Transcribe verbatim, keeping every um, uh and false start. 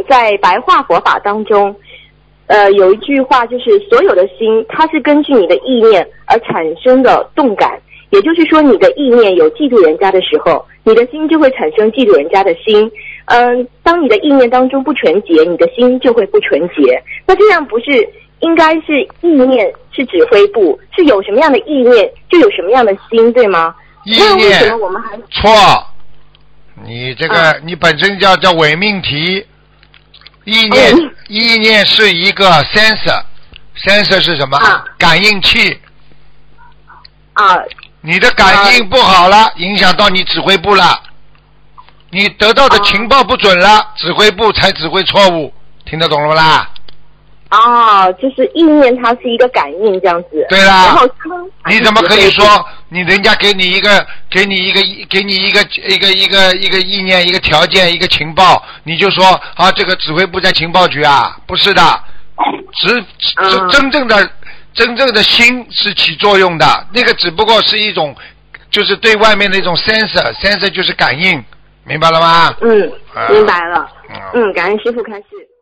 在白话佛法当中，呃，有一句话就是所有的心，它是根据你的意念而产生的动感。也就是说，你的意念有嫉妒人家的时候，你的心就会产生嫉妒人家的心。嗯，当你的意念当中不纯洁，你的心就会不纯洁。那这样不是应该是意念是指挥部，是有什么样的意念就有什么样的心，对吗？ 意念那为什么我们还错？你这个、啊、你本身叫叫伪命题。意念、嗯、意念是一个 sensor，sensor 是什么？啊、感应器。 啊。 你的感应不好了，啊、影响到你指挥部了。你得到的情报不准了，啊、指挥部才指挥错误。听得懂了不啦？ 啊，就是意念它是一个感应这样子。 对啦。 然后你怎么可以说你人家给你一个给你一个给你一个一个一个一个意念一个条件一个情报，你就说啊这个指挥部在情报局啊？不是的，只只真正的真正的心是起作用的，那个只不过是一种就是对外面的一种 sensor， sensor 就是感应，明白了吗？ 嗯，明白了。嗯，感恩师父开示。